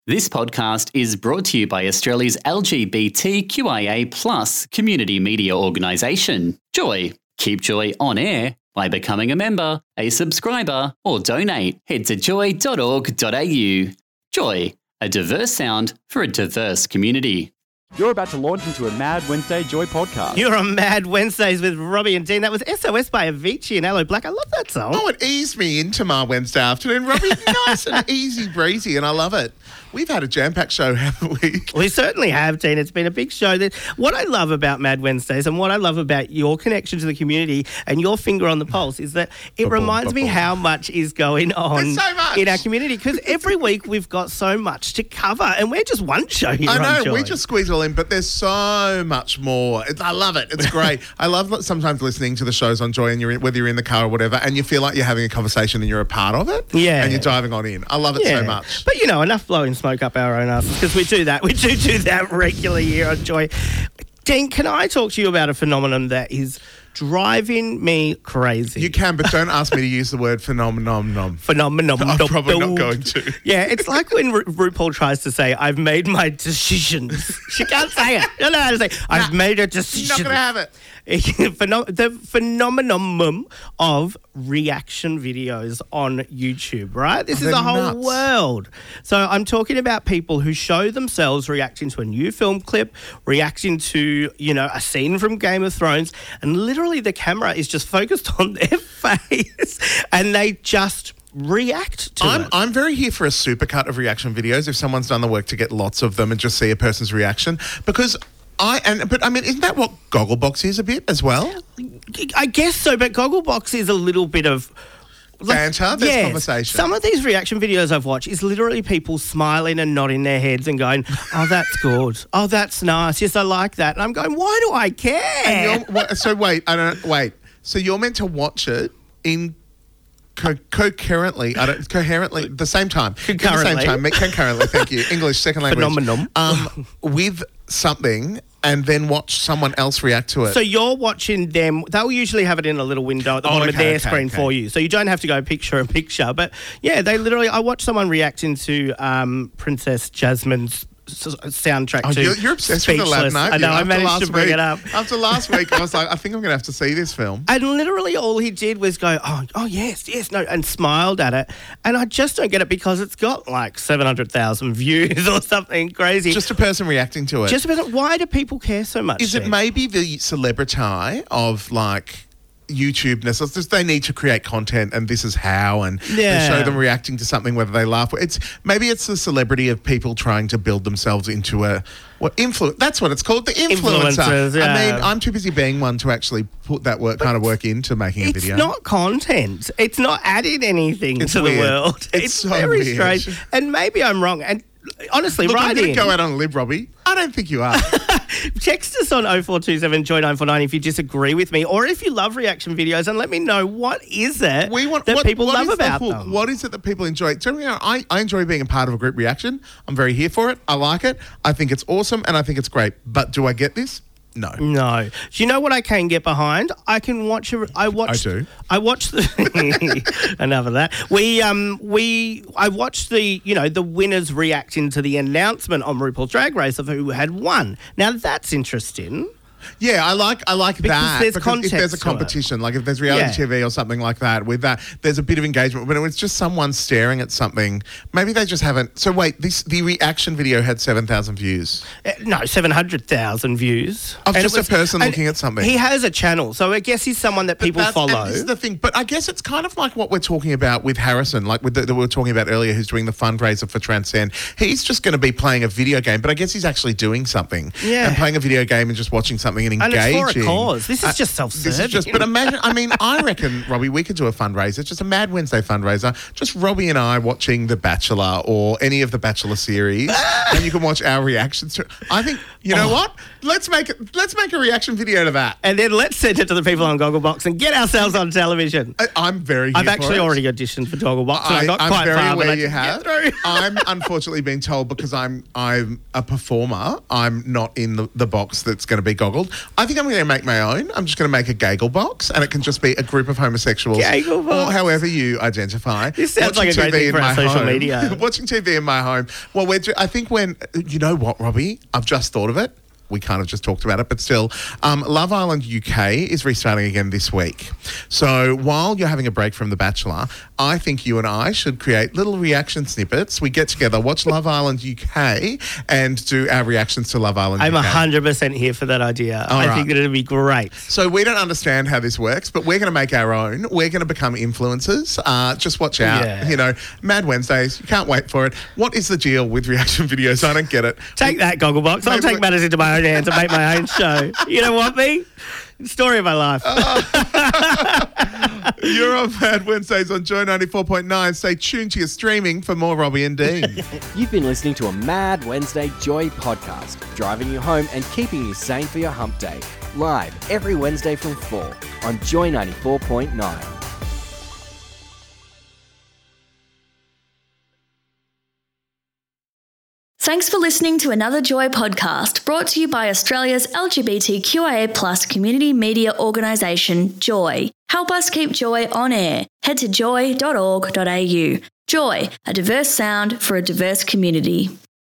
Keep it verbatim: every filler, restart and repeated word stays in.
This podcast is brought to you by Australia's L G B T Q I A plus community media organisation, Joy. Keep Joy on air by becoming a member, a subscriber, or donate. Head to joy dot org dot a u. Joy, a diverse sound for a diverse community. You're about to launch into a Mad Wednesday Joy podcast. You're on Mad Wednesdays with Robbie and Dean. That was S O S by Avicii and Aloe Black. I love that song. Oh, it eased me into my Wednesday afternoon. Robbie, nice and easy breezy, and I love it. We've had a jam-packed show, haven't we? We certainly have, Dean. It's been a big show. What I love about Mad Wednesdays and what I love about your connection to the community and your finger on the pulse is that it Ba-boom, reminds me ba-boom. how much is going on There's so much. in our community, because every week we've got so much to cover and we're just one show here I on know, Joy. we just squeeze it all in, but there's so much more. It- I love it. It's great. I love sometimes listening to the shows on Joy, and you're in, whether you're in the car or whatever, and you feel like you're having a conversation and you're a part of it. Yeah. And you're diving on in. I love it so much. But, you know, enough blowing smoke up our own asses, because we do that. We do do that regularly here on Joy. Dean, can I talk to you about a phenomenon that is driving me crazy? You can, but don't ask me to use the word phenomenon. nom. Phenomenon. I'm probably not going to. Yeah, it's like when Ru- RuPaul tries to say, I've made my decisions. She can't say it. I don't know how to say, I've Nah, made a You're decision. not going to have it. Phenom- the phenomenon of reaction videos on YouTube, right? This is They're a whole nuts. world. So I'm talking about people who show themselves reacting to a new film clip, reacting to, you know, a scene from Game of Thrones, and literally the camera is just focused on their face and they just react to I'm, it. I'm very here for a supercut of reaction videos if someone's done the work to get lots of them and just see a person's reaction, because I and but I mean, isn't that what Gogglebox is a bit as well? I guess so, but Gogglebox is a little bit of like, Banter, there's yes, conversation. Some of these reaction videos I've watched is literally people smiling and nodding their heads and going, "Oh, that's good. Oh, that's nice. Yes, I like that." And I'm going, "Why do I care?" And you're, what, so wait, I don't wait. So you're meant to watch it in co- concurrently, I don't coherently, the same time, At the Concurrently. same time, concurrently. Thank you, English second language. Phenomenon. Um, with something, and then watch someone else react to it. So you're watching them. They'll usually have it in a little window at the Oh, bottom of okay, their okay, screen okay. for you. So you don't have to go picture in picture. But yeah, they literally. I watched someone reacting to um, Princess Jasmine's s- soundtrack Oh, to you're, you're obsessed with the Speechless. lab, I know. I After managed last to bring week- it up. After last week, I was like, I think I'm going to have to see this film. And literally all he did was go, oh, oh, yes, yes, no, and smiled at it. And I just don't get it because it's got like seven hundred thousand views or something crazy. Just a person reacting to it. Just because, why do people care so much? Is it then? maybe the celebrity of like YouTube-ness? It's just they need to create content, and this is how, and Yeah. they show them reacting to something, whether they laugh. It's maybe it's the celebrity of people trying to build themselves into a what influence. That's what it's called, the influencer. Influencers, yeah. I mean, I'm too busy being one to actually put that work kind of work into making a It's video. not content. It's not adding anything It's to weird. the world. It's so very weird. strange. And maybe I'm wrong. And honestly, Look, I'm right going in. to go out on a lib, Robbie. I don't think you are. Text us on oh four two seven joy nine four nine if you disagree with me, or if you love reaction videos, and let me know what is it We want that what, people what love is the about hook? them. What is it that people enjoy? Do you know, I, I enjoy being a part of a group reaction. I'm very here for it. I like it. I think it's awesome, and I think it's great. But do I get this? No. No. Do you know what I can get behind? I can watch a. I watched. I do. I watched the. Enough of that. We um we I watched the you know the winners reacting to the announcement on RuPaul's Drag Race of who had won. Now that's interesting. Yeah, I like I like Because that there's because if there's a context to it. competition, like if there's reality Yeah. T V or something like that, with that, there's a bit of engagement. But when it's just someone staring at something, maybe they just haven't. So wait, this the reaction video had seven thousand views. Uh, no, seven hundred thousand views. Of And just it a person and looking at something. He has a channel, so I guess he's someone that But people that's- follow. And this is the thing. But I guess it's kind of like what we're talking about with Harrison, like with the, that we were talking about earlier, who's doing the fundraiser for Transcend. He's just going to be playing a video game, but I guess he's actually doing something. Yeah. And playing a video game and just watching something and And engaging. it's for a cause. This is Uh, just This self-serving. is just, but imagine, I mean, I reckon, Robbie, we could do a fundraiser, just a Mad Wednesday fundraiser, just Robbie and I watching The Bachelor or any of the Bachelor series, and you can watch our reactions to it. I think, you know Oh. what? Let's make it, let's make a reaction video to that. And then let's send it to the people on Gogglebox and get ourselves on television. I, I'm very. I've here actually for it. already auditioned for Gogglebox, and I, I, got I'm quite very far, but aware I you didn't have. get through. I'm unfortunately being told because I'm I'm a performer. I'm not in the, the box that's going to be Goggle. disabled. I think I'm going to make my own. I'm just going to make a gaggle box, and it can just be a group of homosexuals, Gaggle box. or however you identify. This sounds watching like a great T V thing in for our my social home. media. Watching T V in my home. Well, we're, ju- I think when, you know what, Robbie? I've just thought of it. We kind of just talked about it, but still, um, Love Island U K is restarting again this week. So while you're having a break from The Bachelor, I think you and I should create little reaction snippets. We get together, watch Love Island U K, and do our reactions to Love Island I'm U K. one hundred percent here for that idea. All I right. think that it'd be great. So we don't understand how this works, but we're going to make our own. We're going to become influencers. Uh, just watch out. Yeah. You know, Mad Wednesdays. You can't wait for it. What is the deal with reaction videos? I don't get it. Take that, Gogglebox. I'll Maybe take we- matters into my own hands and make my own show. You don't want me? Story of my life. You're on Mad Wednesdays on Joy ninety-four point nine. Stay tuned to your streaming for more Robbie and Dean. You've been listening to a Mad Wednesday Joy podcast, driving you home and keeping you sane for your hump day. Live every Wednesday from four on Joy ninety-four point nine. Thanks for listening to another Joy podcast brought to you by Australia's L G B T Q I A plus community media organisation, Joy. Help us keep Joy on air. Head to joy dot org dot a u. Joy, a diverse sound for a diverse community.